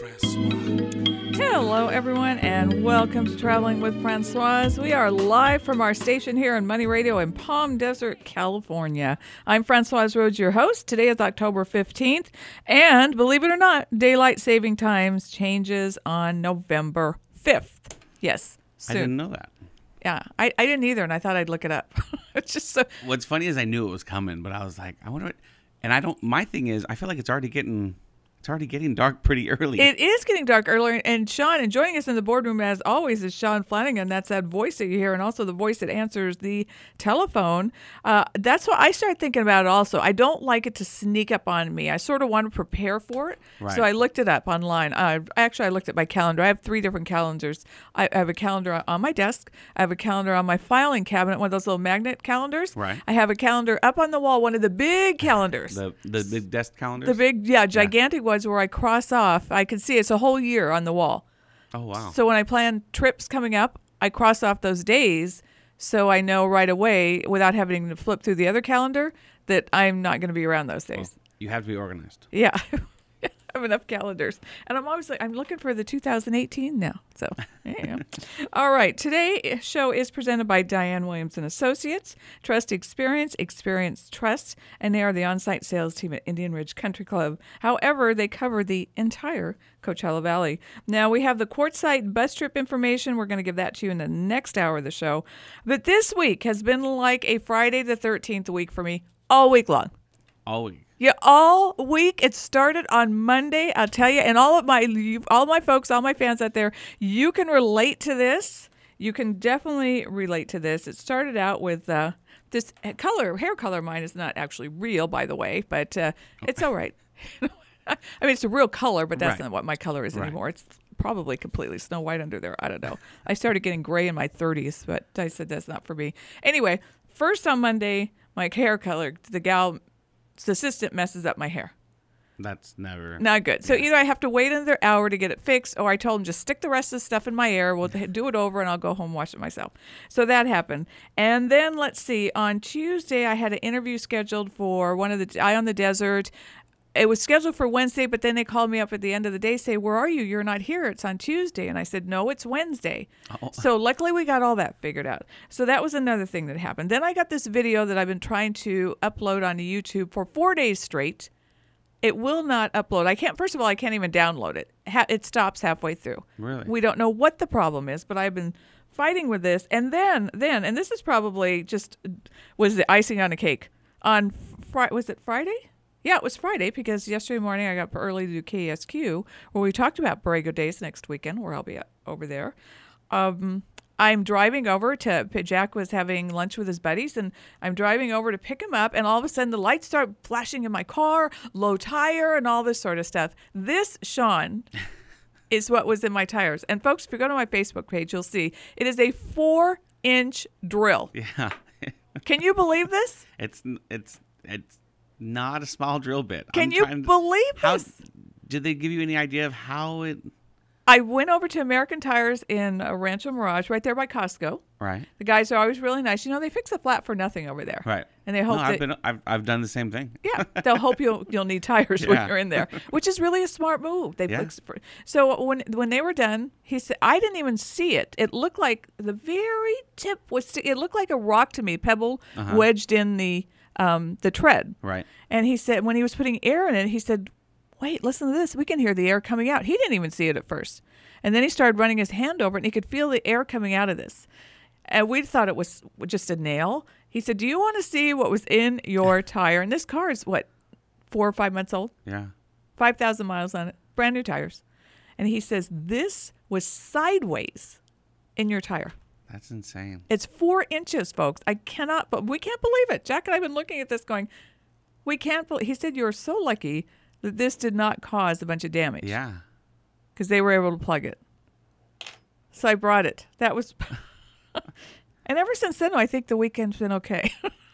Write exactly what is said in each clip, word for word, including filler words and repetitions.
Hello, everyone, and welcome to Traveling with Francoise. We are live from our station here on Money Radio in Palm Desert, California. I'm Francoise Rhodes, your host. Today is October fifteenth, and believe it or not, daylight saving times changes on November fifth. Yes, soon. I didn't know that. Yeah, I, I didn't either, and I thought I'd look it up. It's just so. What's funny is I knew it was coming, but I was like, I wonder what. And I don't. My thing is, I feel like it's already getting. It's already getting dark pretty early. It is getting dark earlier. And Sean, and joining us in the boardroom as always is Sean Flanagan. That's that voice that you hear, and also the voice that answers the telephone. Uh, that's what I started thinking about it also. I don't like it to sneak up on me. I sort of want to prepare for it. Right. So I looked it up online. Uh, actually, I looked at my calendar. I have three different calendars. I, I have a calendar on my desk. I have a calendar on my filing cabinet, one of those little magnet calendars. Right. I have a calendar up on the wall, one of the big calendars. The the big desk calendars? The big, yeah, gigantic yeah. ones where I cross off. I can see it's a whole year on the wall. Oh, wow. So when I plan trips coming up, I cross off those days so I know right away without having to flip through the other calendar that I'm not going to be around those days. Well, you have to be organized. Yeah. I have enough calendars. And I'm always like, I'm looking for the two thousand eighteen now. So, yeah. All right. Today's show is presented by Diane Williams and Associates, Trust Experience, Experience Trust, and they are the on-site sales team at Indian Ridge Country Club. However, they cover the entire Coachella Valley. Now, we have the Quartzsite bus trip information. We're going to give that to you in the next hour of the show. But this week has been like a Friday the thirteenth week for me all week long. All week. Yeah, all week. It started on Monday. I'll tell you, and all of my, you, all my folks, all my fans out there, you can relate to this. You can definitely relate to this. It started out with uh, this color, hair color. Mine is not actually real, by the way, but uh, it's all right. I mean, it's a real color, but that's right. Not what my color is anymore. Right. It's probably completely Snow White under there. I don't know. I started getting gray in my thirties, but I said that's not for me. Anyway, first on Monday, my hair color, the gal. The assistant messes up my hair. That's never not good. So yeah. Either I have to wait another hour to get it fixed, or I told him just stick the rest of the stuff in my hair. We'll do it over, and I'll go home and wash it myself. So that happened. And then let's see. On Tuesday, I had an interview scheduled for one of the Eye on the Desert. It was scheduled for Wednesday, but then they called me up at the end of the day, say, where are you? You're not here. It's on Tuesday. And I said, no, it's Wednesday. Oh. So luckily we got all that figured out. So that was another thing that happened. Then I got this video that I've been trying to upload onto YouTube for four days straight. It will not upload. I can't, first of all, I can't even download it. It stops halfway through. Really? We don't know what the problem is, but I've been fighting with this. And then, then, and this is probably just, was the icing on the cake. On, Friday, was it Friday? Yeah, it was Friday because yesterday morning I got up early to do K S Q where we talked about Borrego Days next weekend where I'll be over there. Um, I'm driving over to, Jack was having lunch with his buddies and I'm driving over to pick him up and all of a sudden the lights start flashing in my car, low tire and all this sort of stuff. This, Sean, is what was in my tires. And folks, if you go to my Facebook page, you'll see it is a four inch drill. Yeah. Can you believe this? It's, it's, it's. Not a small drill bit. Can I'm you to, believe how, this? Did they give you any idea of how it... I went over to American Tires in uh, Rancho Mirage, right there by Costco. Right. The guys are always really nice. You know, they fix a flat for nothing over there. Right. And they hope no, that... I've, been, I've, I've done the same thing. Yeah. They'll hope you'll you'll need tires yeah. when you're in there, which is really a smart move. They yeah. fix for, So when when they were done, he said, I didn't even see it. It looked like the very tip was... It looked like a rock to me, pebble uh-huh. wedged in the... Um, the tread. Right. And he said, when he was putting air in it, he said, wait, listen to this. We can hear the air coming out. He didn't even see it at first. And then he started running his hand over it, and he could feel the air coming out of this. And we thought it was just a nail. He said, do you want to see what was in your tire? And this car is, what, four or five months old? Yeah. five thousand miles on it. Brand new tires. And he says, this was sideways in your tire. That's insane. It's four inches, folks. I cannot, but we can't believe it. Jack and I have been looking at this going, we can't believe. He said, you're so lucky that this did not cause a bunch of damage. Yeah. Because they were able to plug it. So I brought it. That was, and ever since then, I think the weekend's been okay.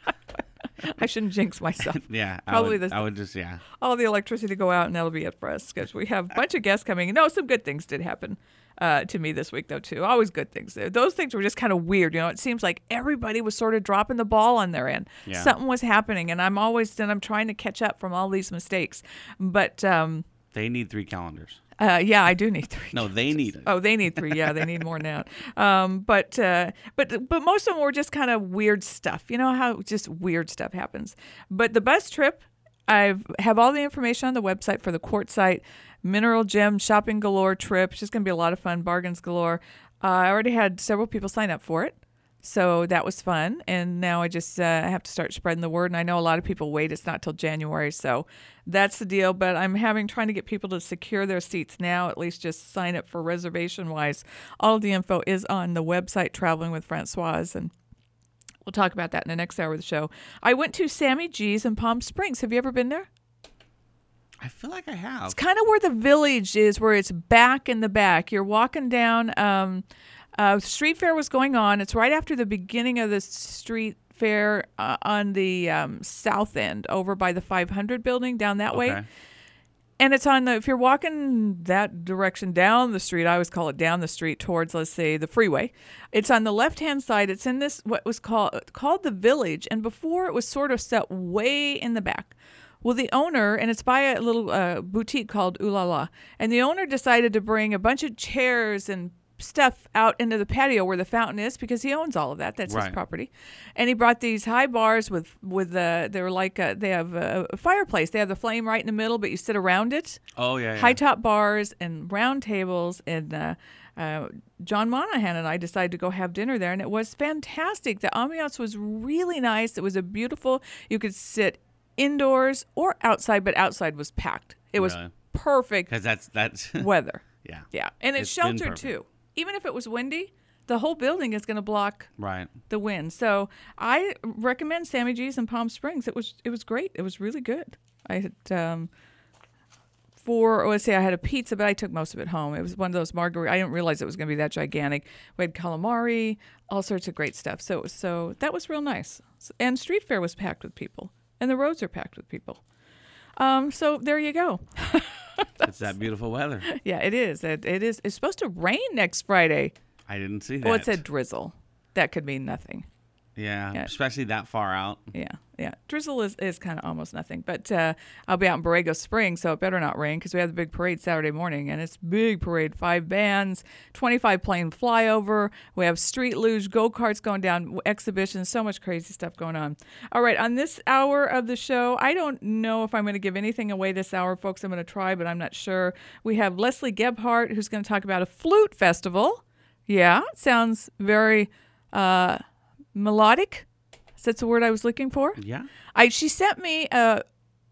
I shouldn't jinx myself. Yeah. Probably I would, the, I would just, yeah. all the electricity go out and that'll be it for us because we have a bunch of guests coming. No, some good things did happen. Uh, to me this week, though, too. Always good things. Those things were just kind of weird. You know, it seems like everybody was sort of dropping the ball on their end. Yeah. Something was happening, and I'm always, and I'm trying to catch up from all these mistakes. But um, they need three calendars. Uh, yeah, I do need three. No, they need it. Oh, they need three. Yeah, they need more now. Um, but uh, but but most of them were just kind of weird stuff. You know how just weird stuff happens. But the bus trip, I have all the information on the website for the Quartzsite Mineral Gem Shopping Galore trip. It's just going to be a lot of fun, bargains galore. Uh, I already had several people sign up for it. So that was fun, and now I just uh, have to start spreading the word. And I know a lot of people wait; it's not till January, so that's the deal. But I'm having trying to get people to secure their seats now. At least just sign up for reservation wise. All of the info is on the website Traveling with Francoise, and we'll talk about that in the next hour of the show. I went to Sammy G's in Palm Springs. Have you ever been there? I feel like I have. It's kind of where the Village is, where it's back in the back. You're walking down. Um, Uh, street fair was going on. It's right after the beginning of the street fair uh, on the um, south end, over by the five hundred building, down that Okay. way. And it's on the, if you're walking that direction down the street, I always call it down the street towards, let's say, the freeway. It's on the left-hand side. It's in this, what was called, called the Village. And before it was sort of set way in the back. Well, the owner, and it's by a little uh, boutique called Ooh La La, and the owner decided to bring a bunch of chairs and stuff out into the patio where the fountain is, because he owns all of that. That's Right. his property. And he brought these high bars with with uh, they're like a, they have a, a fireplace. They have the flame right in the middle, but you sit around it. Oh yeah. yeah. High top bars and round tables. And uh, uh, John Monahan and I decided to go have dinner there, and it was fantastic. The ambiance was really nice. It was a beautiful. You could sit indoors or outside, but outside was packed. It was Really? perfect Because that's that's weather. yeah. Yeah, and it's, It's been sheltered perfect. too. Even if it was windy, the whole building is going to block Right. the wind. So I recommend Sammy G's in Palm Springs. It was it was great. It was really good. I had um, for let's say I had a pizza, but I took most of it home. It was one of those margarita. I didn't realize it was going to be that gigantic. We had calamari, all sorts of great stuff. So so that was real nice. And street fair was packed with people, and the roads are packed with people. Um, so there you go. It's that beautiful weather. Yeah, it is. It, it is. It's supposed to rain next Friday. I didn't see that. Well, it said drizzle. That could mean nothing. Yeah, Yeah. especially that far out. Yeah, yeah. Drizzle is, is kind of almost nothing. But uh, I'll be out in Borrego Springs, so it better not rain, because we have the big parade Saturday morning, and it's big parade. Five bands, twenty-five plane flyover. We have street luge, go-karts going down, exhibitions, so much crazy stuff going on. All right, on this hour of the show, I don't know if I'm going to give anything away this hour, folks. I'm going to try, but I'm not sure. We have Leslie Gebhardt, who's going to talk about a flute festival. Yeah, sounds very... Uh, melodic. That's the word I was looking for. Yeah. I she sent me a,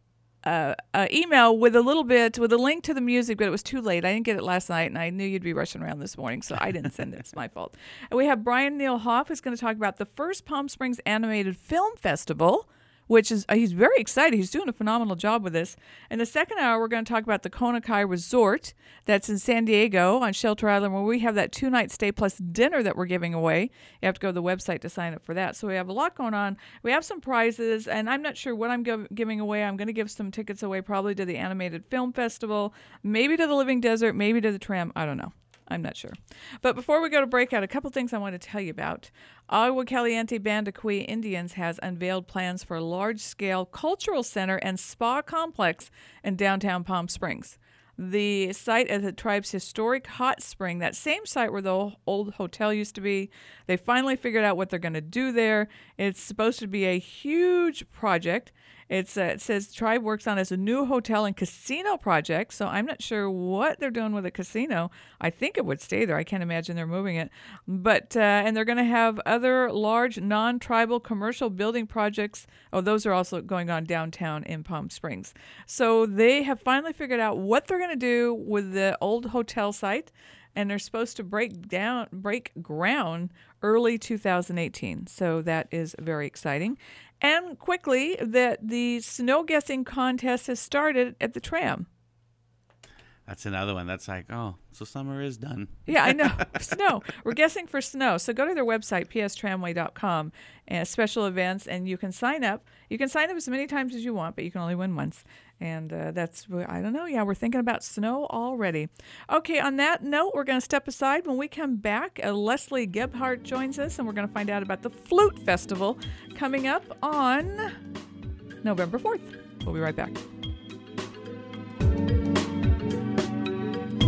a, a email with a little bit with a link to the music, but it was too late. I didn't get it last night, and I knew you'd be rushing around this morning, so I didn't send it. It's my fault. And we have Brian Neil Hoff, who's going to talk about the first Palm Springs Animated Film Festival, which is uh, he's very excited. He's doing a phenomenal job with this. In the second hour, we're going to talk about the Kona Kai Resort that's in San Diego on Shelter Island, where we have that two-night stay plus dinner that we're giving away. You have to go to the website to sign up for that. So we have a lot going on. We have some prizes, and I'm not sure what I'm gov- giving away. I'm going to give some tickets away probably to the Animated Film Festival, maybe to the Living Desert, maybe to the Tram. I don't know. I'm not sure. But before we go to breakout, a couple things I want to tell you about. Agua Caliente Band of Cui Indians has unveiled plans for a large-scale cultural center and spa complex in downtown Palm Springs. The site is the tribe's historic hot spring, that same site where the old hotel used to be. They finally figured out what they're going to do there. It's supposed to be a huge project. It's uh, it says the tribe works on as a new hotel and casino project, so I'm not sure what they're doing with a casino. I think it would stay there. I can't imagine they're moving it. But uh, and they're going to have other large non-tribal commercial building projects. Oh, those are also going on downtown in Palm Springs. So they have finally figured out what they're going to do with the old hotel site, and they're supposed to break down, break ground early two thousand eighteen. So that is very exciting. And quickly, that the snow guessing contest has started at the Tram. That's another one. That's like, oh, so summer is done. Yeah, I know. Snow. We're guessing for snow. So go to their website, p s tramway dot com, and special events, and you can sign up. You can sign up as many times as you want, but you can only win once. And uh, that's, I don't know. Yeah, we're thinking about snow already. Okay, on that note, we're going to step aside. When we come back, uh, Leslie Gebhardt joins us, and we're going to find out about the Flute Festival coming up on November fourth. We'll be right back.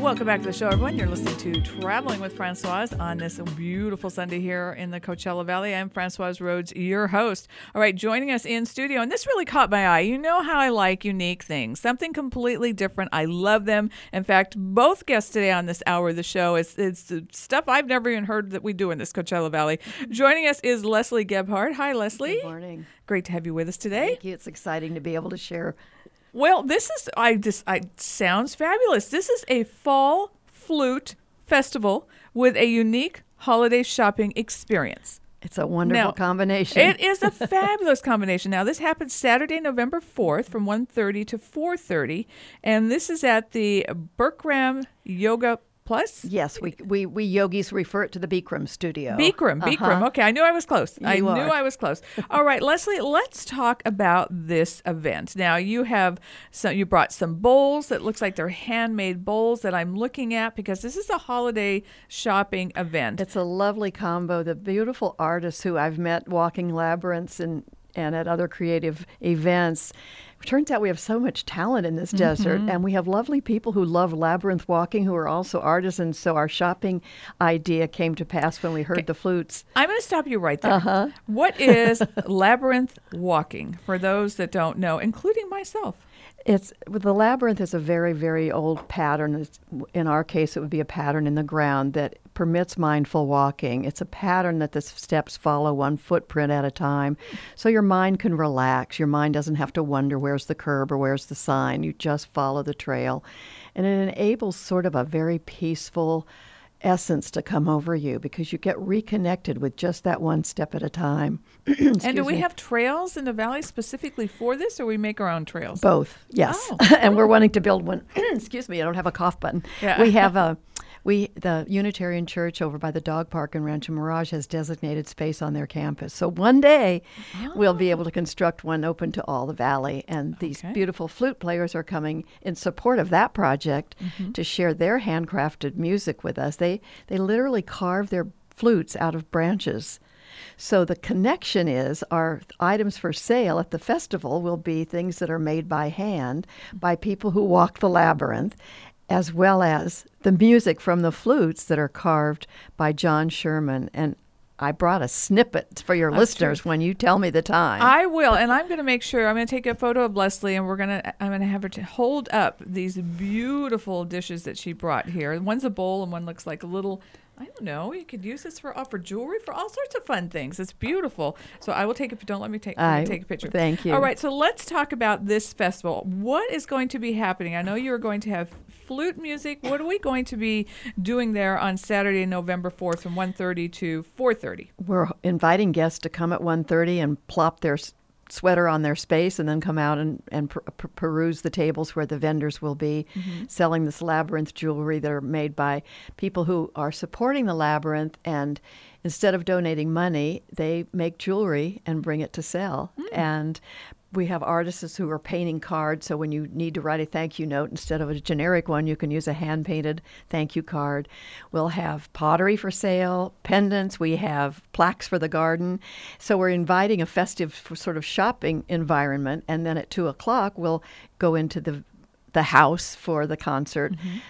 Welcome back to the show, everyone. You're listening to Traveling with Francoise on this beautiful Sunday here in the Coachella Valley. I'm Francoise Rhodes, your host. All right, joining us in studio, and this really caught my eye. You know how I like unique things, something completely different. I love them. In fact, both guests today on this hour of the show, it's, it's stuff I've never even heard that we do in this Coachella Valley. Joining us is Leslie Gebhardt. Hi, Leslie. Good morning. Great to have you with us today. Thank you. It's exciting to be able to share. Well, this is, I just, I sounds fabulous. This is a fall flute festival with a unique holiday shopping experience. It's a wonderful Now, combination. It is a fabulous combination. Now, this happens Saturday, November fourth from one thirty to four thirty, and this is at the Bikram Yoga Plus? Yes, we, we we yogis refer it to the Bikram studio. Bikram, Bikram. Uh-huh. Okay, I knew I was close. You I are. knew I was close. All right, Leslie, let's talk about this event. Now, you have some, you brought some bowls that looks like they're handmade bowls that I'm looking at because this is a holiday shopping event. It's a lovely combo. The beautiful artists who I've met walking labyrinths and, and at other creative events. It turns out we have so much talent in this Mm-hmm. desert, and we have lovely people who love labyrinth walking who are also artisans. So our shopping idea came to pass when we heard Okay. the flutes. I'm going to stop you right there. Uh-huh. What is labyrinth walking for those that don't know, including myself? It's the labyrinth is a very, very old pattern. It's, in our case, it would be a pattern in the ground that permits mindful walking. It's a pattern that the steps follow one footprint at a time, so your mind can relax. Your mind doesn't have to wonder where's the curb or where's the sign. You just follow the trail, and it enables sort of a very peaceful essence to come over you because you get reconnected with just that one step at a time. And do we me. have trails in the valley specifically for this, or we make our own trails? Both, yes. Oh. And we're wanting to build one. Excuse me, I don't have a cough button. Yeah. We have a, we the Unitarian Church over by the dog park in Rancho Mirage has designated space on their campus. So one day we'll be able to construct one open to all the valley. And these Okay. beautiful flute players are coming in support of that project Mm-hmm. to share their handcrafted music with us. They they literally carve their flutes out of branches. So the connection is our items for sale at the festival will be things that are made by hand by people who walk the labyrinth, as well as the music from the flutes that are carved by John Sherman. And I brought a snippet for your That's listeners true. when you tell me the time. I will, and I'm going to make sure. I'm going to take a photo of Leslie, and we're going to. I'm going to have her to hold up these beautiful dishes that she brought here. One's a bowl, and one looks like a little. I don't know. You could use this for uh, for jewelry, for all sorts of fun things. It's beautiful. So I will take a. Don't let me take let me I- take a picture. thank you. All right. So let's talk about this festival. What is going to be happening? I know you're going to have flute music. What are we going to be doing there on Saturday, November fourth, from one thirty to four thirty? We're inviting guests to come at one thirty and plop their s- sweater on their space and then come out and, and per- per- peruse the tables where the vendors will be selling this labyrinth jewelry that are made by people who are supporting the labyrinth, and instead of donating money, they make jewelry and bring it to sell. And we have artists who are painting cards, so when you need to write a thank you note, instead of a generic one, you can use a hand-painted thank you card. We'll have pottery for sale, pendants, we have plaques for the garden. So we're inviting a festive sort of shopping environment, and then at two o'clock, we'll go into the, the house for the concert,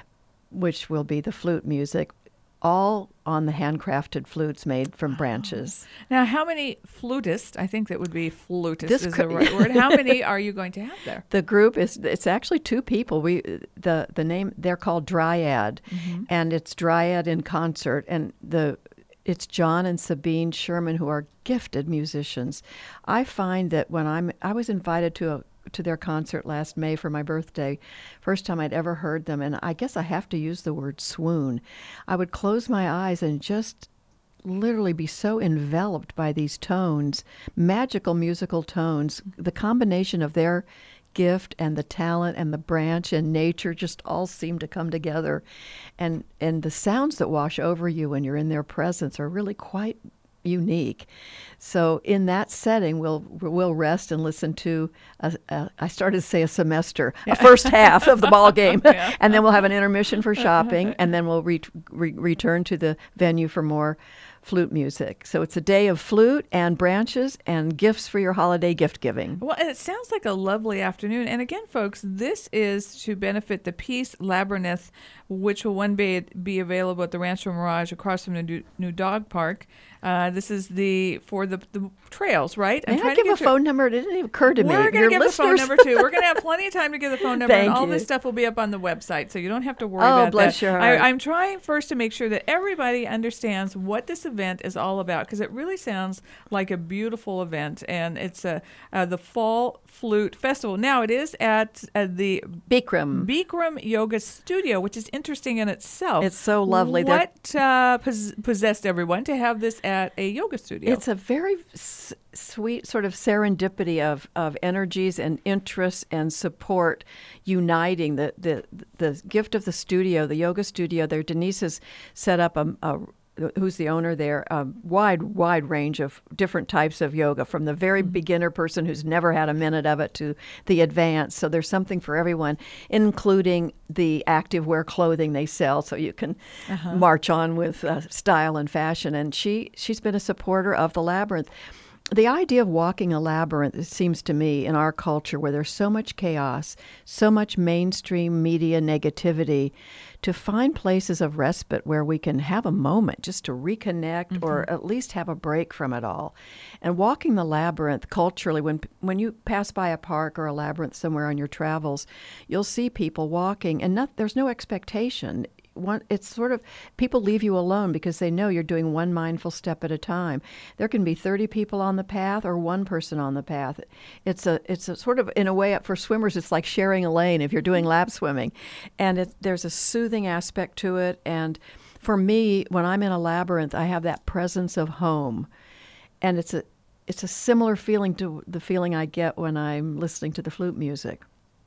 which will be the flute music, all on the handcrafted flutes made from branches. Now, how many flutists, I think that would be flutist This is could- the right word, how many are you going to have there? The group is it's actually two people. We the the name they're called Dryad, and it's Dryad in concert, and the it's John and Sabine Sherman who are gifted musicians. I find that when I'm I was invited to a to their concert last May for my birthday, first time I'd ever heard them, and I guess I have to use the word swoon. I would close my eyes and just literally be so enveloped by these tones, magical musical tones. The combination of their gift and the talent and the branch and nature just all seem to come together, and and the sounds that wash over you when you're in their presence are really quite unique. So in that setting, we'll we'll rest and listen to. A, a, I started to say a semester, a first half of the ball game, and then we'll have an intermission for shopping, and then we'll re- re- return to the venue for more flute music. So it's a day of flute and branches and gifts for your holiday gift giving. Well, and it sounds like a lovely afternoon. And again, folks, this is to benefit the Peace Labyrinth, which will one day be available at the Rancho Mirage across from the new, new dog park. Uh, this is the for the, the trails, right? May I give a phone number? It didn't even occur to me. We're going to give listeners. the phone number too. We're going to have plenty of time to give the phone number, Thank and all you. this stuff will be up on the website, so you don't have to worry Oh, about bless that. your heart. I, I'm trying first to make sure that everybody understands what this event is all about, because it really sounds like a beautiful event, and it's a uh, the Fall Flute Festival. Now it is at uh, the Bikram. Bikram Yoga Studio, which is interesting in itself. It's so lovely. They're- What uh, pos- possessed everyone to have this at a yoga studio? It's a very s- sweet sort of serendipity of, of energies and interests and support uniting. The, the the gift of the studio, the yoga studio there, Denise has set up a, a who's the owner there, a wide, wide range of different types of yoga, from the very mm-hmm. beginner person who's never had a minute of it to the advanced. So there's something for everyone, including the activewear clothing they sell, so you can uh-huh. march on with uh, style and fashion. And she, she's been a supporter of the Labyrinth. The idea of walking a labyrinth, it seems to me, in our culture where there's so much chaos, so much mainstream media negativity, to find places of respite where we can have a moment just to reconnect mm-hmm. or at least have a break from it all. And walking the labyrinth culturally, when when you pass by a park or a labyrinth somewhere on your travels, you'll see people walking, and not, there's no expectation. One, it's sort of, people leave you alone because they know you're doing one mindful step at a time. There can be thirty people on the path or one person on the path. It's a it's a sort of, in a way, for swimmers, it's like sharing a lane if you're doing lap swimming. And it, there's a soothing aspect to it. And for me, when I'm in a labyrinth, I have that presence of home. And it's a it's a similar feeling to the feeling I get when I'm listening to the flute music.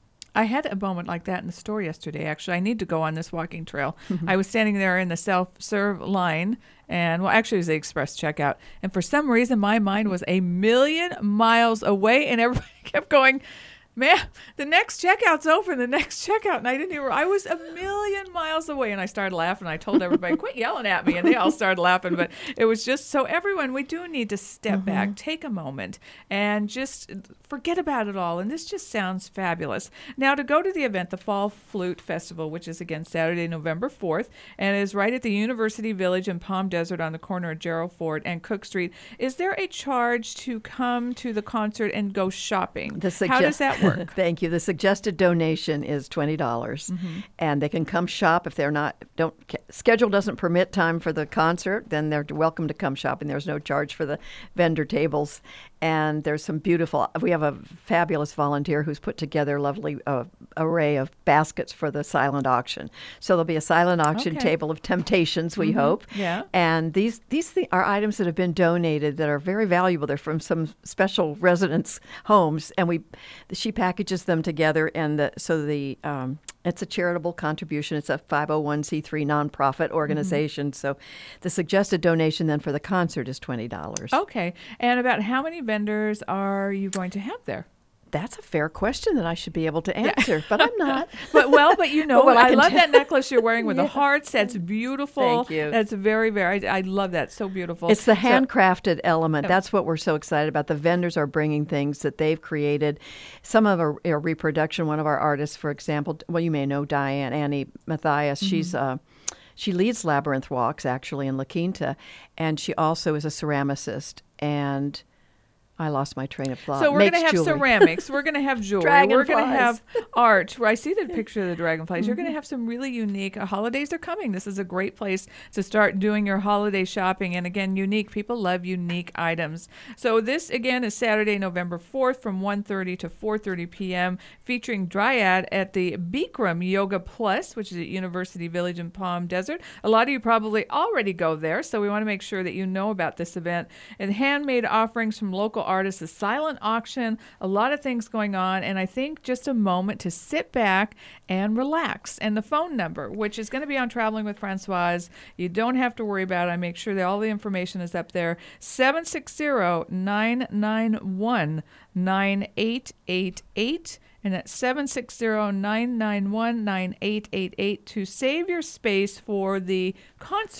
I had a moment like that in the store yesterday, actually. I need to go on this walking trail. Mm-hmm. I was standing there in the self-serve line, and, well, actually it was the express checkout, and for some reason my mind was a million miles away, and everybody kept going, man, the next checkout's open, the next checkout. And I didn't even, I was a million miles away, and I started laughing. I told everybody, quit yelling at me, and they all started laughing. But it was just, so everyone, we do need to step mm-hmm. back, take a moment, and just forget about it all. And this just sounds fabulous. Now, to go to the event, the Fall Flute Festival, which is again Saturday, November fourth, and is right at the University Village in Palm Desert on the corner of Gerald Ford and Cook Street. Is there a charge to come to the concert and go shopping? The suggest- How does that work? Thank you. The suggested donation is twenty dollars, mm-hmm. and they can come shop if they're not, don't, schedule doesn't permit time for the concert, then they're welcome to come shop, and there's no charge for the vendor tables. And there's some beautiful, we have a fabulous volunteer who's put together a lovely uh, array of baskets for the silent auction. So there'll be a silent auction okay. table of temptations, we mm-hmm. hope. Yeah. And these these th- are items that have been donated that are very valuable. They're from some special residence homes, and we she packages them together, and the, so the um, it's a charitable contribution. It's a five oh one c three nonprofit organization. Mm-hmm. So the suggested donation then for the concert is twenty dollars. Okay. And about how many vendors are you going to have there? That's a fair question that I should be able to answer, yeah. but I'm not. but well, but you know, but I, I love t- that necklace you're wearing with yeah. the hearts. That's beautiful. Thank you. That's very, very. I, I love that. So beautiful. It's the so, handcrafted element. That's what we're so excited about. The vendors are bringing things that they've created. Some of our, our reproduction. One of our artists, for example, well, you may know Diane Annie Matthias. Mm-hmm. She's uh, she leads Labyrinth Walks actually in La Quinta, and she also is a ceramicist. And I lost my train of thought. So we're going to have jewelry. ceramics. We're going to have jewelry. Dragonflies. We're going to have art. I see the picture of the dragonflies. Mm-hmm. You're going to have some really unique uh, holidays are coming. This is a great place to start doing your holiday shopping. And again, unique. People love unique items. So this, again, is Saturday, November fourth from one thirty to four thirty p.m. featuring Dryad at the Bikram Yoga Plus, which is at University Village in Palm Desert. A lot of you probably already go there, so we want to make sure that you know about this event. And handmade offerings from local artists, a silent auction, a lot of things going on, and I think just a moment to sit back and relax. And the phone number, which is going to be on Traveling with Francoise, you don't have to worry about it. I make sure that all the information is up there. seven six zero, nine nine one, nine eight eight eight. And that's seven six zero, nine nine one, nine eight eight eight to save your space for the concert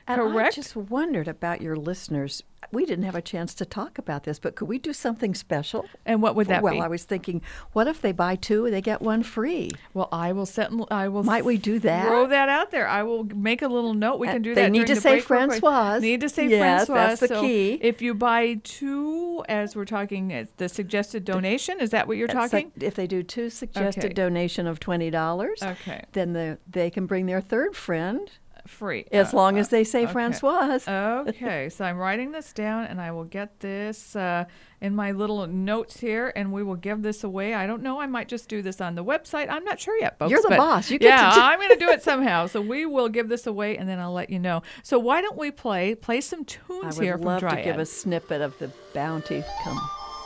And correct? I just wondered about your listeners. We didn't have a chance to talk about this, but could we do something special? And what would that well, be? Well, I was thinking, what if they buy two and they get one free? Well, I will set. I will. Might we do that? Throw that out there. I will make a little note. We Uh, can do they that. need during to the say break real quick. Francoise. Need to say Yes, Francoise. that's the So key. If you buy two, as we're talking, uh, the suggested donation, is that what you're That's talking? like- if they do two suggested Okay. donation of twenty dollars, Okay. then the, they can bring their third friend Free. as Uh, long uh, as they say okay. Francoise. Okay, so I'm writing this down, and I will get this uh, in my little notes here, and we will give this away. I don't know. I might just do this on the website. I'm not sure yet, folks. You're the but boss. You get yeah, to do- I'm going to do it somehow. So we will give this away, and then I'll let you know. So why don't we play play some I tunes would here from love Dryad. to give a snippet of the bounty. Come.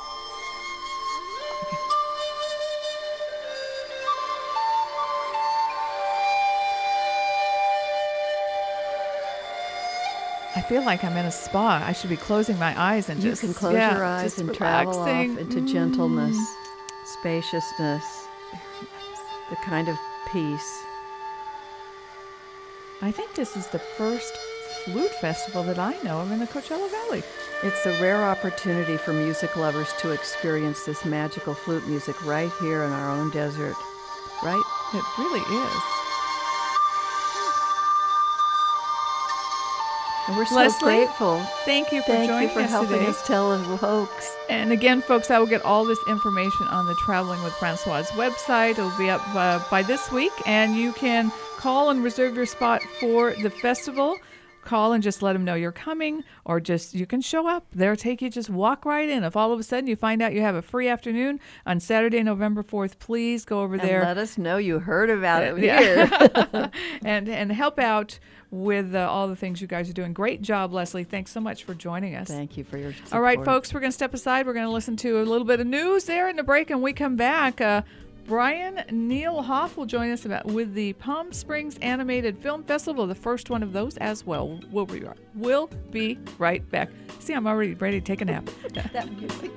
I feel like I'm in a spa. I should be closing my eyes and You just can close yeah, your eyes just and travel off relaxing. into gentleness, spaciousness, the kind of peace. I think this is the first flute festival that I know of in the Coachella Valley. It's a rare opportunity for music lovers to experience this magical flute music right here in our own desert. Right? It really is. And we're so Leslie, grateful. Thank you for Thank joining you for us helping today. us tell a hoax. And again, folks, I will get all this information on the Traveling with Francoise website. It'll be up uh, by this week, and you can call and reserve your spot for the festival. Call and just let them know you're coming, or just you can show up. They'll take you, just walk right in. If all of a sudden you find out you have a free afternoon on Saturday, November fourth, please go over And there. let us know you heard about it Yeah. here. and and help out with uh, all the things you guys are doing. Great job, Leslie. Thanks so much for joining us. Thank you for your support. All right, folks, we're going to step aside. We're going to listen to a little bit of news there in the break, and we come back. Uh, Brian Neil Hoff will join us about with the Palm Springs Animated Film Festival, the first one of those as well. We'll be, we'll be right back. See, I'm already ready to take a nap. That music.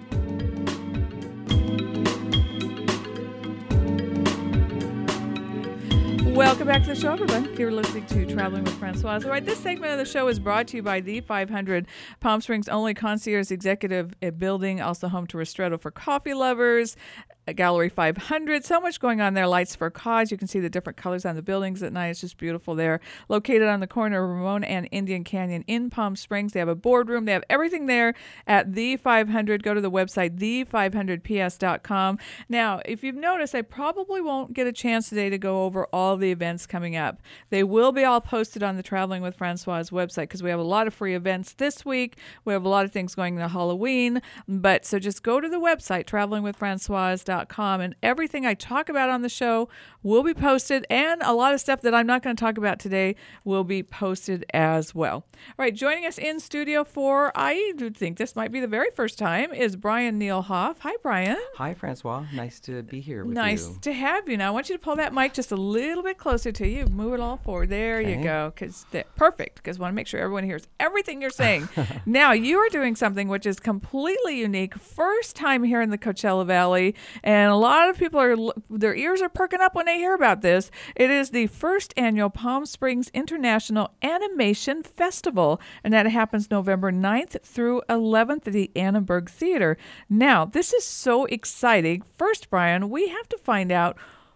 Welcome back to the show, everyone. You're listening to Traveling with Francoise. All right, this segment of the show is brought to you by the five hundred, Palm Springs' only concierge executive building, also home to Ristretto for coffee lovers, Gallery five hundred. So much going on there. Lights for cause. You can see the different colors on the buildings at night. It's just beautiful there. Located on the corner of Ramona and Indian Canyon in Palm Springs. They have a boardroom. They have everything there at the five hundred. Go to the website, the five hundred p s dot com. Now, if you've noticed, I probably won't get a chance today to go over all the events coming up. They will be all posted on the Traveling with Francoise website because we have a lot of free events this week. We have a lot of things going into Halloween. But so just go to the website, traveling with francoise dot com, and everything I talk about on the show will be posted, and a lot of stuff that I'm not going to talk about today will be posted as well. All right, joining us in studio for, I think this might be the very first time, is Brian Neil Hoff. Hi, Brian. Hi, Francois. Nice to be here with Nice you. to have you. Now, I want you to pull that mic just a little bit closer to you. Move it all forward. There you Okay. go. Cause perfect, because I want to make sure everyone hears everything you're saying. Now, you are doing something which is completely unique. First time here in the Coachella Valley, and a lot of people are, their ears are perking up when they hear about this. It is the first annual Palm Springs International Animation Festival, and that happens November ninth through eleventh at the Annenberg Theater. Now, this is so exciting. First, Brian, we have to find out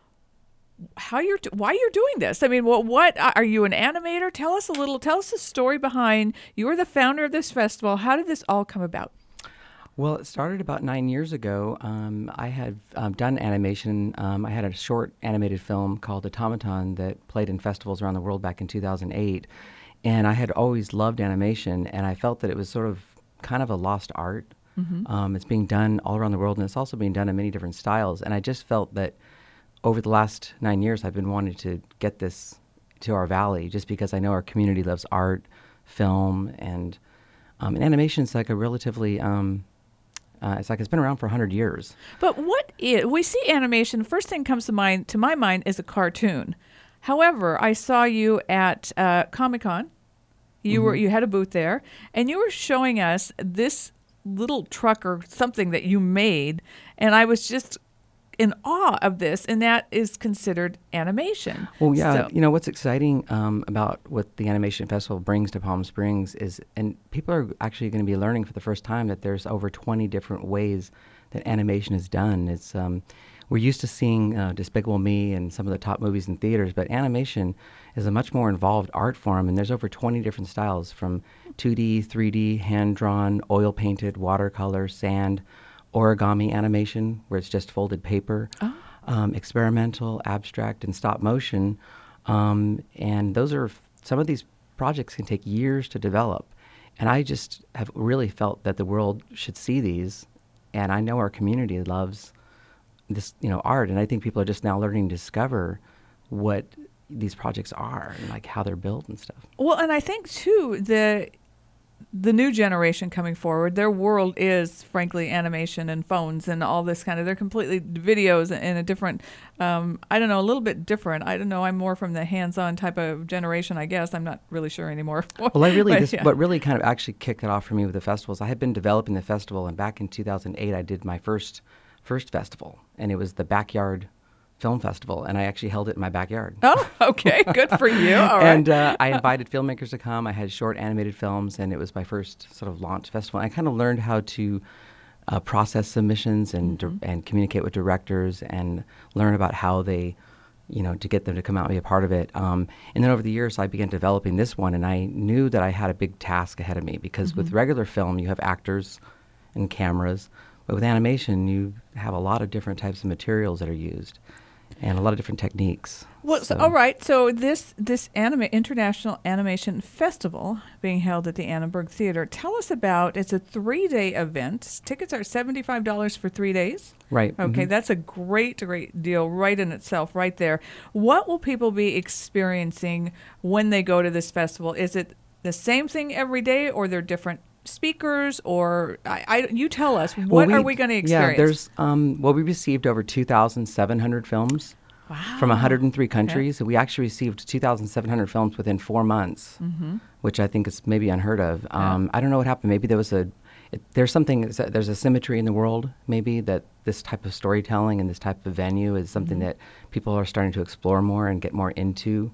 how you're, why you're doing this. I mean, what, what are you an animator? Tell us a little. Tell us the story behind. You are the founder of this festival. How did this all come about? Well, it started about nine years ago. Um, I had um, done animation. Um, I had a short animated film called Automaton that played in festivals around the world back in two thousand eight. And I had always loved animation, and I felt that it was sort of kind of a lost art. Mm-hmm. Um, it's being done all around the world, and it's also being done in many different styles. And I just felt that over the last nine years, I've been wanting to get this to our valley, just because I know our community loves art, film, and, um, and animation is like a relatively... Um, Uh, it's like it's been around for one hundred years. But what is, we see animation, first thing comes to mind, to my mind, is a cartoon. However, I saw you at uh, Comic-Con. You Mm-hmm. were you had a booth there, and you were showing us this little truck or something that you made, and I was just in awe of this, and that is considered animation. Well, yeah, So- you know what's exciting um, about what the Animation Festival brings to Palm Springs is, and people are actually going to be learning for the first time that there's over twenty different ways that animation is done. It's um, we're used to seeing uh, Despicable Me and some of the top movies in theaters, but animation is a much more involved art form, and there's over twenty different styles from two D, three D, hand-drawn, oil-painted, watercolor, sand, origami animation, where it's just folded paper, Oh. um, experimental, abstract, and stop motion. Um, and those are, some of these projects can take years to develop. And I just have really felt that the world should see these. And I know our community loves this, you know, art. And I think people are just now learning to discover what these projects are and like how they're built and stuff. Well, and I think too the the new generation coming forward, their world is frankly animation and phones and all this kind of. They're completely videos in a different. Um, I don't know, a little bit different. I don't know. I'm more from the hands-on type of generation, I guess. I'm not really sure anymore. Well, I really, But, this, yeah. what really kind of actually kicked it off for me with the festivals, I had been developing the festival, and back in two thousand eight, I did my first first festival, and it was the Backyard Film Festival, and I actually held it in my backyard. Oh, okay, good for you. All right. And uh, I invited filmmakers to come. I had short animated films, and it was my first sort of launch festival. I kind of learned how to uh, process submissions and Mm-hmm. dir- and communicate with directors and learn about how they, you know, to get them to come out and be a part of it. Um, and then over the years, I began developing this one, and I knew that I had a big task ahead of me because Mm-hmm. with regular film, you have actors and cameras, but with animation, you have a lot of different types of materials that are used and a lot of different techniques. Well, so, So- all right. So this this anime International Animation Festival being held at the Annenberg Theater. Tell us about. It's a three day event. Tickets are seventy five dollars for three days. Right. Okay, mhm. that's a great, great deal right in itself, right there. What will people be experiencing when they go to this festival? Is it the same thing every day, or they're different speakers, or I, I you tell us. What Well, are we going to experience? Yeah, there's um, well, we received over two thousand seven hundred films wow. from one hundred three countries. We actually received two thousand seven hundred films within four months, Mm-hmm. which I think is maybe unheard of. Yeah. Um, I don't know what happened. Maybe there was a it, there's something there's a symmetry in the world. Maybe that this type of storytelling and this type of venue is something Mm-hmm. that people are starting to explore more and get more into.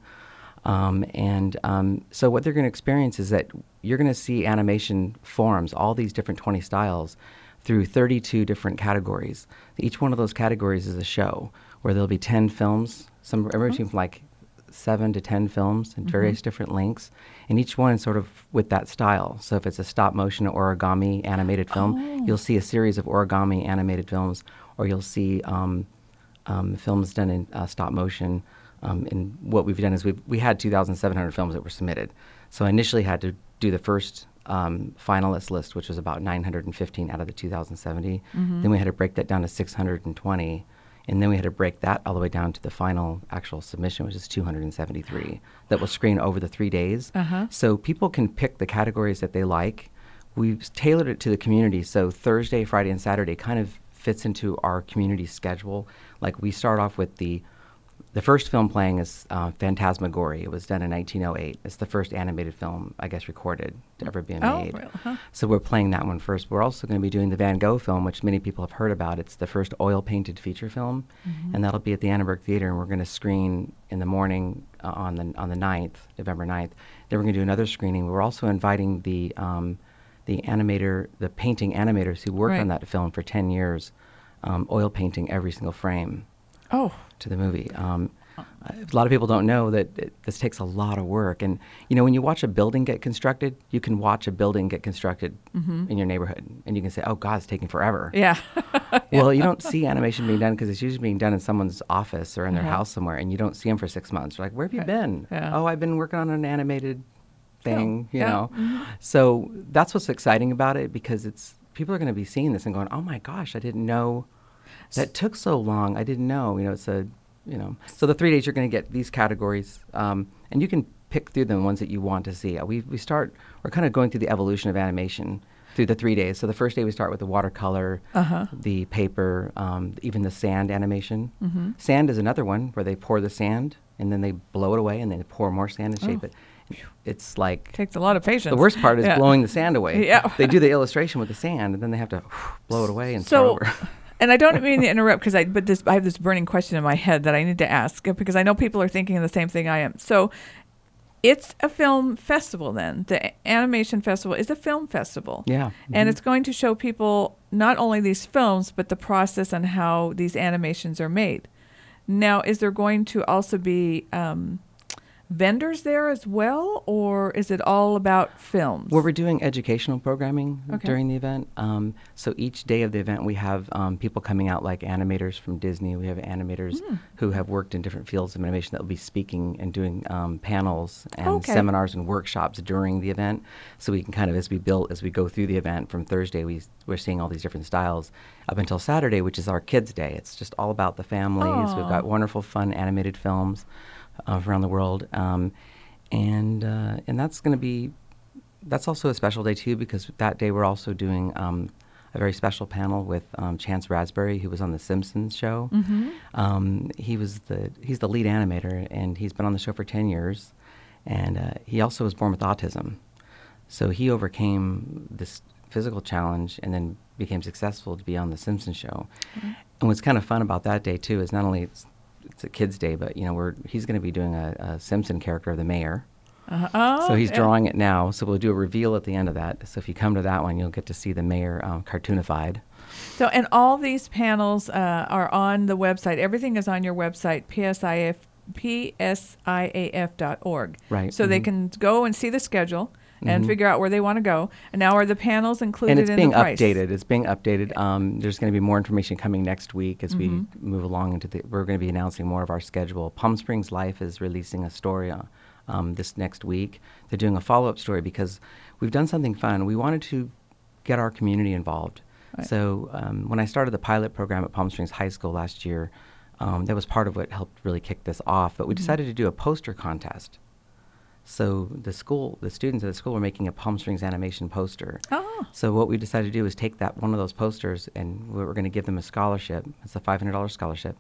Um, and um, so what they're going to experience is that you're going to see animation forms, all these different twenty styles, through thirty-two different categories. Each one of those categories is a show where there'll be ten films, some everywhere between like seven to ten films in various different lengths, and each one is sort of with that style. So if it's a stop motion origami animated film, Oh. you'll see a series of origami animated films, or you'll see um, um, films done in uh, stop motion. Um, and what we've done is we we had two thousand seven hundred films that were submitted. So I initially had to do the first um, finalist list, which was about nine hundred fifteen out of the two thousand seventy. Mm-hmm. Then we had to break that down to six hundred twenty. And then we had to break that all the way down to the final actual submission, which is two hundred seventy-three, that will screen over the three days. Uh-huh. So people can pick the categories that they like. We've tailored it to the community. So Thursday, Friday, and Saturday kind of fits into our community schedule. Like we start off with the The first film playing is uh, Phantasmagoria. It was done in nineteen oh eight. It's the first animated film, I guess, recorded to ever be Oh, made. really? Huh. So we're playing that one first. We're also going to be doing the Van Gogh film, which many people have heard about. It's the first oil-painted feature film, Mm-hmm. and that'll be at the Annenberg Theater, and we're going to screen in the morning uh, on the on the ninth, November ninth. Then we're going to do another screening. We're also inviting the um, the animator, the painting animators who worked Right. on that film for ten years, um, oil painting every single frame Oh, to the movie. Um, a lot of people don't know that it, this takes a lot of work. And, you know, when you watch a building get constructed, you can watch a building get constructed in your neighborhood. And you can say, oh, God, it's taking forever. yeah. Well, you don't see animation being done because it's usually being done in someone's office or in their Uh-huh. house somewhere. And you don't see them for six months. You're like, where have you Right. been? Yeah. Oh, I've been working on an animated thing, you yeah. know. So that's what's exciting about it, because it's people are going to be seeing this and going, oh, my gosh, I didn't know that took so long. I didn't know. You know, it's a, you know. So the three days you're going to get these categories, um, and you can pick through them ones that you want to see. Uh, We we start. We're kind of going through the evolution of animation through the three days. So the first day we start with the watercolor, Uh-huh. the paper, um, even the sand animation. Mm-hmm. Sand is another one where they pour the sand and then they blow it away and then they pour more sand and shape Oh. it. It's like Takes a lot of patience. the worst part is Yeah. blowing the sand away. Yeah. They do the illustration with the sand and then they have to blow it away and So, start over. And I don't mean to interrupt because I, but this, I have this burning question in my head that I need to ask because I know people are thinking the same thing I am. So, it's a film festival then. The Animation Festival is a film festival. Yeah. And mhm. it's going to show people not only these films, but the process and how these animations are made. Now, is there going to also be um, vendors there as well, or is it all about films? Well, we're doing educational programming Okay. during the event. Um, so each day of the event, we have um, people coming out like animators from Disney. We have animators Mm. who have worked in different fields of animation that will be speaking and doing um, panels and Okay. seminars and workshops during the event. So we can kind of, as we build, as we go through the event from Thursday, we, we're seeing all these different styles up until Saturday, which is our kids' day. It's just all about the families. Aw. We've got wonderful, fun animated films uh, around the world. Um, and uh, and that's going to be that's also a special day too, because that day we're also doing um, a very special panel with um, Chance Raspberry, who was on the Simpsons show. Mm-hmm. Um, he was the he's the lead animator, and he's been on the show for ten years, and uh, he also was born with autism, so he overcame this physical challenge and then became successful to be on the Simpsons show. Mm-hmm. And what's kind of fun about that day too is not only it's it's a kids' day, but you know we're he's going to be doing a, a Simpson character of the mayor. Uh, oh, So he's yeah. drawing it now. So we'll do a reveal at the end of that. So if you come to that one, you'll get to see the mayor um, cartoonified. So, and all these panels uh, are on the website. Everything is on your website, P S I F, P S I A F dot org. Right. So they mhm. can go and see the schedule and Mhm. figure out where they want to go. And now are the panels included And it's in being the price? updated. It's being updated. Um, there's going to be more information coming next week as Mhm. we move along into the. We're going to be announcing more of our schedule. Palm Springs Life is releasing a story uh, um, this next week. They're doing a follow-up story because we've done something fun. We wanted to get our community involved. Right. So um, when I started the pilot program at Palm Springs High School last year, um, that was part of what helped really kick this off. But we Mhm. decided to do a poster contest. So the school, the students at the school were making a Palm Springs animation poster. Oh, So what we decided to do is take that one of those posters, and we we're going to give them a scholarship. It's a five hundred dollars scholarship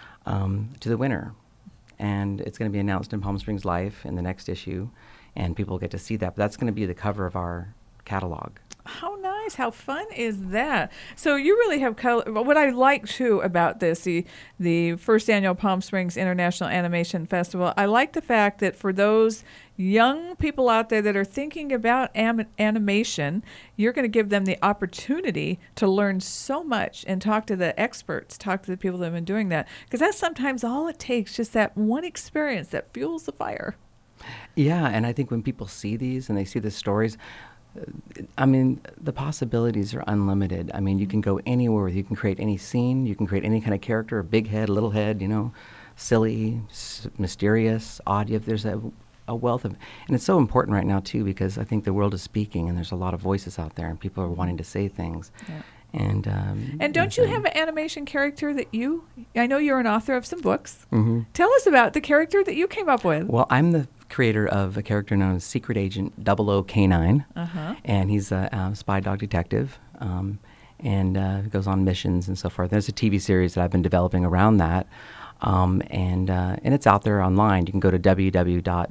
um, to the winner, and it's going to be announced in Palm Springs Life in the next issue, and people get to see that. But that's going to be the cover of our catalog. how nice. How fun is that? So you really have color. What I like too about this, the, the first annual Palm Springs International Animation Festival, I like the fact that for those young people out there that are thinking about am- animation, you're going to give them the opportunity to learn so much and talk to the experts, talk to the people that have been doing that. Because that's sometimes all it takes, just that one experience that fuels the fire. Yeah, and I think when people see these and they see the stories, uh, I mean, the possibilities are unlimited. I mean, you can go anywhere. You can create any scene. You can create any kind of character, a big head, little head, you know, silly, s- mysterious, odd. You have, there's a, a wealth of, and it's so important right now, too, because I think the world is speaking and there's a lot of voices out there and people are wanting to say things. Yeah. And um, And don't you have an animation character that you, I know you're an author of some books. hmm Tell us about the character that you came up with. Well, I'm the creator of a character known as Secret Agent double oh K nine. Uh-huh. And he's a, uh spy dog detective, um, and uh, goes on missions and so forth. There's a T V series that I've been developing around that, um, and uh, and it's out there online. You can go to w w w dot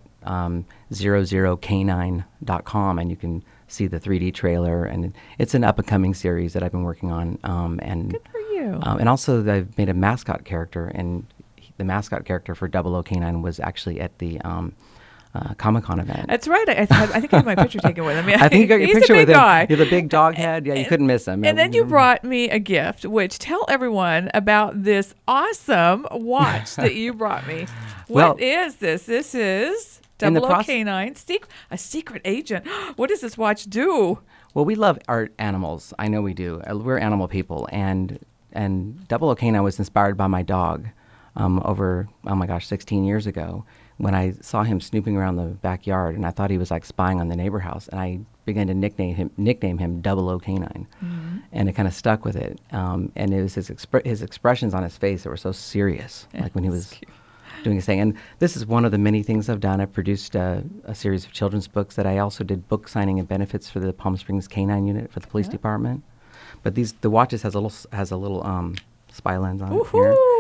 zero zero k nine dot com and you can see the three D trailer. And it's an up and coming series that I've been working on. Um, and Good for you. um, and also I've made a mascot character, and he- the mascot character for double oh K nine was actually at the um, uh, Comic-Con event. That's right. I, I, I think I have my picture taken with him. Yeah. I think you got your He's picture a big with him. guy. You have a big dog head. Yeah, you couldn't miss him. And then you Mm. brought me a gift, which tell everyone about this awesome watch that you brought me. Well, What is this? This is in the double oh proce- K nine, sec- a secret agent. What does this watch do? Well, we love our animals. I know we do. Uh, We're animal people, and and double oh K nine was inspired by my dog um, over oh my gosh, sixteen years ago when I saw him snooping around the backyard, and I thought he was like spying on the neighbor house, and I began to nickname him nickname him double oh K nine, Mm-hmm. and it kind of stuck with it. Um, and it was his expre- his expressions on his face that were so serious, Yeah, like when he that's was cute. doing his thing. And this is one of the many things I've done. I've produced uh, a series of children's books that I also did book signing and benefits for the Palm Springs Canine Unit for the police Yeah. department. But these the watches has a little s- has a little um, spy lens on it here. Woohoo!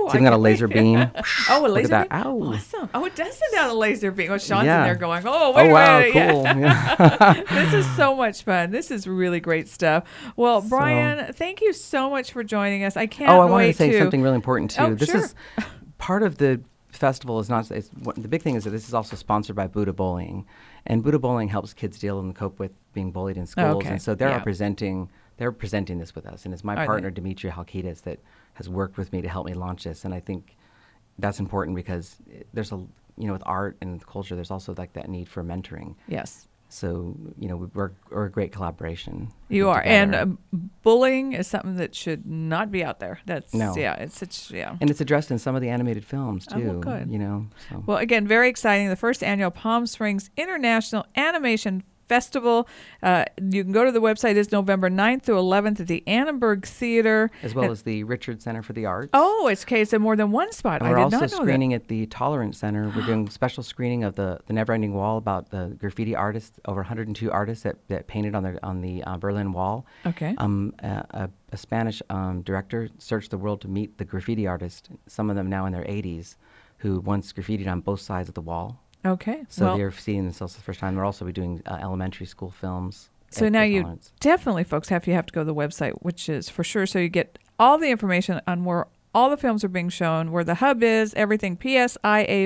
Oh, It's even I got a can't laser wait. beam. Oh, a Look laser at that. beam. Ow. Awesome. Oh, it does send out a laser beam. Oh, Sean's Yeah. in there going, oh, wait Oh, a wow, minute. Yeah. cool. Yeah. This is so much fun. This is really great stuff. Well, Brian, thank you so much for joining us. I can't Oh, I wait wanted to say to something really important too. Oh, this sure. is part of the festival. Is not it's, what, the big thing is that this is also sponsored by Buddha Bowling, and Buddha Bowling helps kids deal and cope with being bullied in schools, Okay. and so they're Yeah. presenting they're presenting this with us, and it's my Are partner they? Dimitri Halkidas that has worked with me to help me launch this, and I think that's important because there's a you know with art and culture, there's also like that need for mentoring. Yes. So you know we're we're a great collaboration. I You think, are. And together. um, bullying is something that should not be out there. That's, No. yeah, it's such, yeah. and it's addressed in some of the animated films Oh, too. well, good. You know. So. Well, again, very exciting. The first annual Palm Springs International Animation Festival. Uh, you can go to the website. It's November ninth through eleventh at the Annenberg Theater. as well And- as the Richard Center for the Arts. Oh, it's okay. It's in more than one spot. And I we're did also not know screening at the Tolerance Center. We're doing special screening of the, the Neverending Wall about the graffiti artists, over one hundred two artists that, that painted on the on the uh, Berlin Wall. that. Okay. Um, a, a, a Spanish um, director searched the world to meet the graffiti artists, some of them now in their eighties, who once graffitied on both sides of the wall. Okay. So well, they're seeing themselves for the first time. They'll also be doing uh, elementary school films. So at now the you Tolerance. definitely, folks, have you have to go to the website, which is for sure. So you get all the information on where all the films are being shown, where the hub is, everything. P S I A,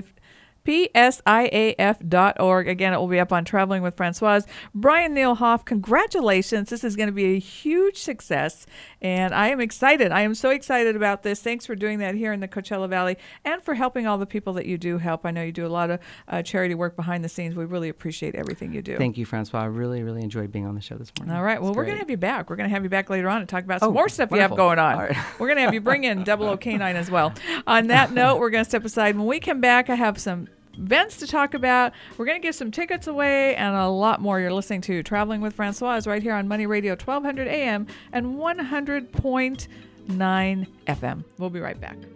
P S I A F dot org. Again, it will be up on Traveling with Francoise. Brian Neil Hoff, congratulations. This is going to be a huge success, and I am excited. I am so excited about this. Thanks for doing that here in the Coachella Valley and for helping all the people that you do help. I know you do a lot of uh, charity work behind the scenes. We really appreciate everything you do. Thank you, Francois. I really, really enjoyed being on the show this morning. All right. Well, It's we're going to great. have you back. We're going to have you back later on to talk about some Oh, more stuff you have wonderful. going on. All right. We're going to have you bring in Double O K nine as well. On that note, we're going to step aside. When we come back, I have some events to talk about. We're going to give some tickets away and a lot more. You're listening to Traveling with Francoise right here on Money Radio twelve hundred A M and one hundred point nine F M. We'll be right back.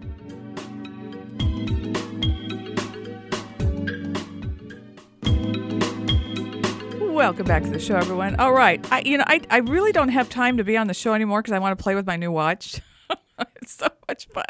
Welcome back to the show, everyone. All right. I, you know, I, I really don't have time to be on the show anymore because I want to play with my new watch. It's so much fun.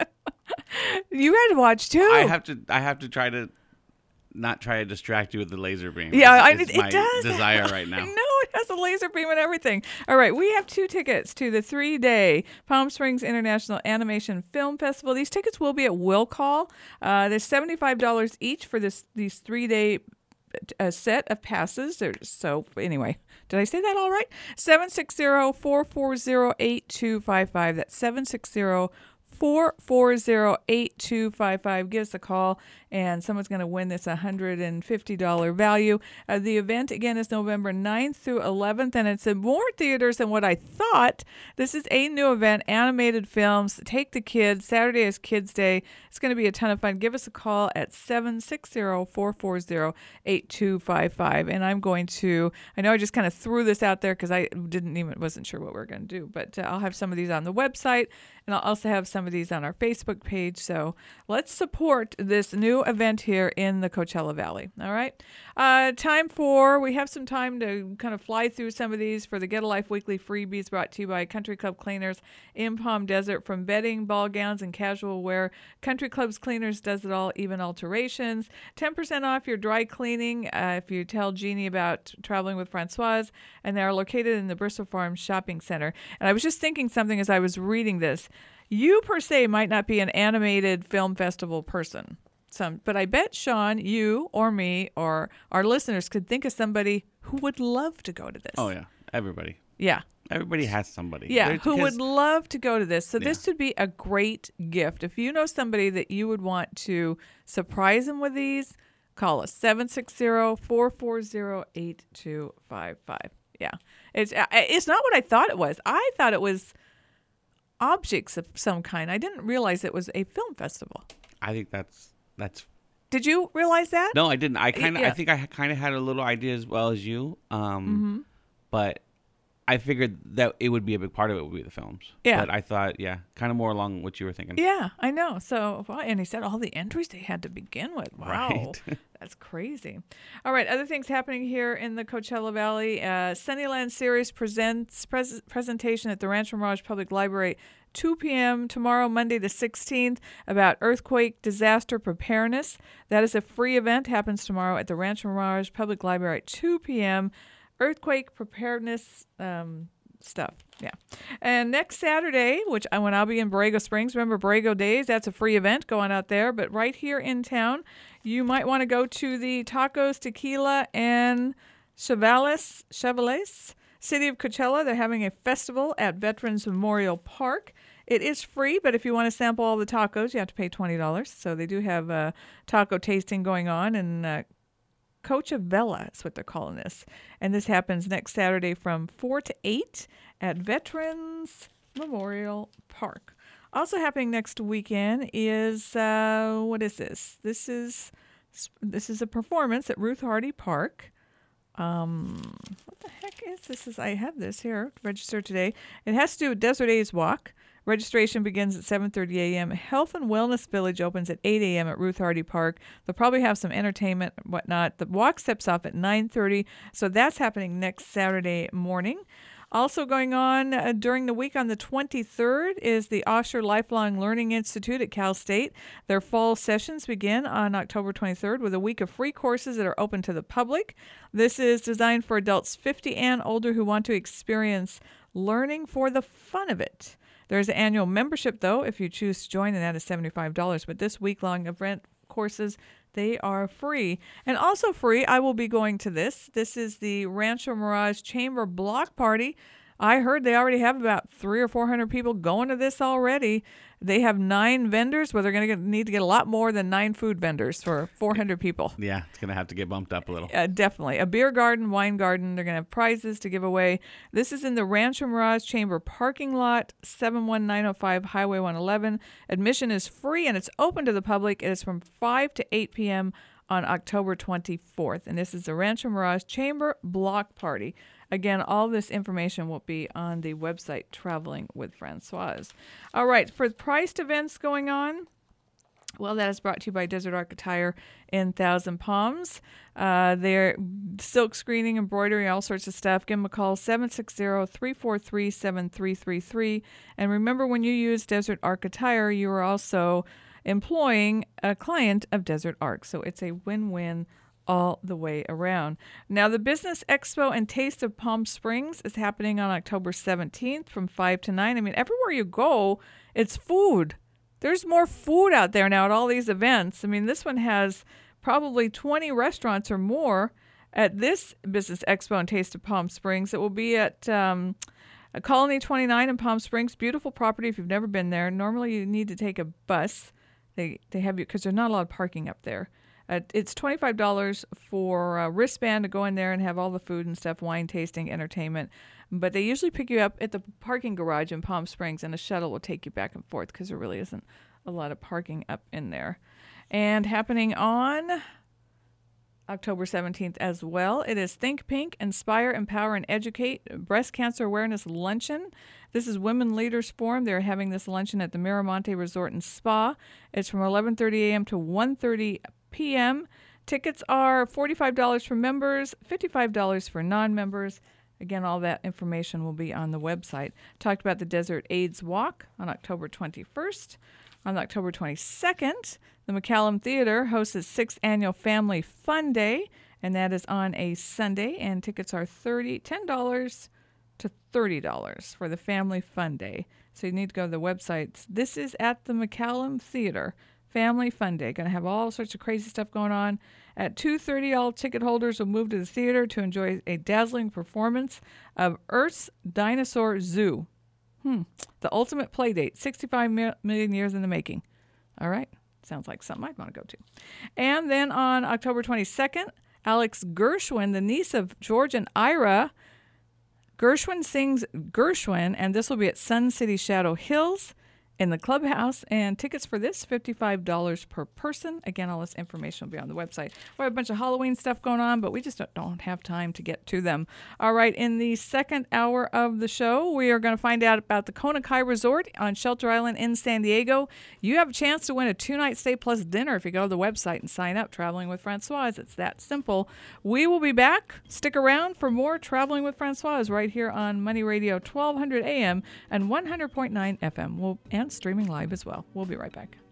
You had to watch too. I have to. I have to try to not try to distract you with the laser beam. Yeah, I, It's it, my it does. desire right now. No, it has a laser beam and everything. All right, we have two tickets to the three-day Palm Springs International Animation Film Festival. These tickets will be at Will Call. Uh, there's seventy-five dollars each for this these three-day a set of passes. They're so anyway, did I say that all right? seven six zero, four four zero, eight two five five. That's seven six zero, four four zero, eight two five five. Give us a call, and someone's going to win this one hundred fifty dollars value. Uh, the event, again, is November ninth through eleventh, and it's in more theaters than what I thought. This is a new event, animated films. Take the kids. Saturday is Kids Day. It's going to be a ton of fun. Give us a call at seven six zero, four four zero, eight two five five. And I'm going to, I know I just kind of threw this out there because I didn't even, wasn't sure what we were going to do, but uh, I'll have some of these on the website, and I'll also have some of these on our Facebook page. So let's support this new event here in the Coachella Valley. All right. Uh, time for, we have some time to kind of fly through some of these for the Get a Life Weekly freebies brought to you by Country Club Cleaners in Palm Desert. From bedding, ball gowns, and casual wear, Country Club's Cleaners does it all, even alterations. ten percent off your dry cleaning uh, if you tell Jeannie about Traveling with Francoise. And they are located in the Bristol Farms Shopping Center. And I was just thinking something as I was reading this. You per se might not be an animated film festival person, some, but I bet Sean, you or me or our listeners could think of somebody who would love to go to this. Oh yeah, everybody. Yeah. Everybody has somebody. Yeah, There- who because- would love to go to this. So Yeah. this would be a great gift. If you know somebody that you would want to surprise them with these, call us seven six zero, four four zero, eight two five five. Yeah. It's uh, it's not what I thought it was. I thought it was objects of some kind. I didn't realize it was a film festival. I think that's that's. Did you realize that? No, I didn't. I kind of. yeah. I think I kind of had a little idea as well as you. Um, Mm-hmm. but I figured that it would be a big part of it would be the films. Yeah. But I thought, yeah, kind of more along what you were thinking. Yeah, I know. So, well, and he said all the entries they had to begin with. Wow. Right. That's crazy. All right, other things happening here in the Coachella Valley. Uh, Sunnyland Series presents pres- presentation at the Rancho Mirage Public Library, two p.m. tomorrow, Monday the sixteenth, about earthquake disaster preparedness. That is a free event. Happens tomorrow at the Rancho Mirage Public Library at two p.m. Earthquake preparedness um, stuff. Yeah. And next Saturday, which I, when I'll be in Borrego Springs, remember Borrego Days, that's a free event going out there. But right here in town, you might want to go to the Tacos, Tequila, and Chevales, Chevales City of Coachella. They're having a festival at Veterans Memorial Park. It is free, but if you want to sample all the tacos, you have to pay twenty dollars. So they do have a taco tasting going on, and uh, Coachella is what they're calling this. And this happens next Saturday from four to eight at Veterans Memorial Park. Also happening next weekend is, uh, what is this? This is this is a performance at Ruth Hardy Park. Um, what the heck is this? Is I have this here, register today. It has to do with Desert A's Walk. Registration begins at seven thirty a.m. Health and Wellness Village opens at eight a.m. at Ruth Hardy Park. They'll probably have some entertainment and whatnot. The walk steps off at nine thirty, so that's happening next Saturday morning. Also going on uh, during the week on the twenty-third is the Osher Lifelong Learning Institute at Cal State. Their fall sessions begin on October twenty-third with a week of free courses that are open to the public. This is designed for adults fifty and older who want to experience learning for the fun of it. There's an annual membership, though, if you choose to join, and that is seventy-five dollars. But this week-long event courses, they are free. And also free, I will be going to this. This is the Rancho Mirage Chamber Block Party. I heard they already have about three or four hundred people going to this already. They have nine vendors, but they're going to need to get a lot more than nine food vendors for four hundred people. Yeah, it's going to have to get bumped up a little. Uh, definitely. A beer garden, wine garden. They're going to have prizes to give away. This is in the Rancho Mirage Chamber parking lot, seven one nine oh five Highway one eleven. Admission is free, and it's open to the public. It is from five to eight p.m. on October twenty-fourth. And this is the Rancho Mirage Chamber Block Party. Again, all this information will be on the website Traveling with Francoise. All right, for priced events going on, well, that is brought to you by Desert Arc Attire in Thousand Palms. Uh, they're silk screening, embroidery, all sorts of stuff. Give them a call, seven six zero, three four three, seven three three three. And remember, when you use Desert Arc Attire, you are also employing a client of Desert Arc. So it's a win-win all the way around. Now, the Business Expo and Taste of Palm Springs is happening on October seventeenth from five to nine. I mean, everywhere you go, it's food. There's more food out there now at all these events. I mean, this one has probably twenty restaurants or more at this Business Expo and Taste of Palm Springs. It will be at um, Colony twenty-nine in Palm Springs. Beautiful property if you've never been there. Normally, you need to take a bus. They they have you because there's not a lot of parking up there. Uh, it's twenty-five dollars for a wristband to go in there and have all the food and stuff, wine tasting, entertainment. But they usually pick you up at the parking garage in Palm Springs, and a shuttle will take you back and forth because there really isn't a lot of parking up in there. And happening on October seventeenth as well, it is Think Pink, Inspire, Empower, and Educate Breast Cancer Awareness Luncheon. This is Women Leaders Forum. They're having this luncheon at the Miramonte Resort and Spa. It's from eleven thirty a.m. to one thirty p.m. Tickets are forty-five dollars for members, fifty-five dollars for non-members. Again, all that information will be on the website. Talked about the Desert AIDS Walk on October twenty-first. On October twenty-second, the McCallum Theater hosts its sixth annual Family Fun Day, and that is on a Sunday, and tickets are thirty dollars, ten dollars to thirty dollars for the Family Fun Day. So you need to go to the website. This is at the McCallum Theater. Family Fun Day. Going to have all sorts of crazy stuff going on. At two thirty, all ticket holders will move to the theater to enjoy a dazzling performance of Earth's Dinosaur Zoo. Hmm. The ultimate play date, sixty-five million years in the making. All right. Sounds like something I'd want to go to. And then on October twenty-second, Alex Gershwin, the niece of George and Ira, Gershwin sings Gershwin, and this will be at Sun City Shadow Hills in the clubhouse. And tickets for this, fifty-five dollars per person. Again, all this information will be on the website. We have a bunch of Halloween stuff going on, but we just don't, don't have time to get to them. All right, in the second hour of the show, we are going to find out about the Kona Kai Resort on Shelter Island in San Diego. You have a chance to win a two-night stay plus dinner if you go to the website and sign up. Traveling with Francoise. It's that simple. We will be back. Stick around for more Traveling with Francoise right here on Money Radio twelve hundred A M and one hundred point nine F M. We'll, and streaming live as well. We'll be right back.